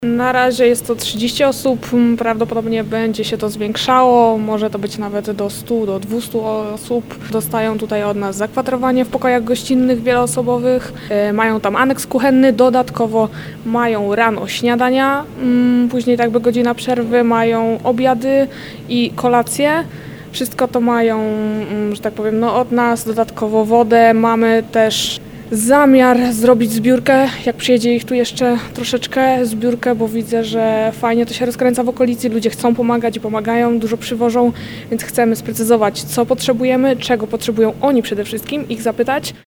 Na razie jest to 30 osób, prawdopodobnie będzie się to zwiększało, może to być nawet do 100, do 200 osób. Dostają tutaj od nas zakwaterowanie w pokojach gościnnych wieloosobowych, mają tam aneks kuchenny, dodatkowo mają rano śniadania, później tak by godzina przerwy, mają obiady i kolacje. Wszystko to mają, że tak powiem, od nas, dodatkowo wodę. Mamy też zamiar zrobić zbiórkę, jak przyjedzie ich tu jeszcze troszeczkę, zbiórkę, bo widzę, że fajnie to się rozkręca w okolicy, ludzie chcą pomagać i pomagają, dużo przywożą, więc chcemy sprecyzować, co potrzebujemy, czego potrzebują oni przede wszystkim, ich zapytać.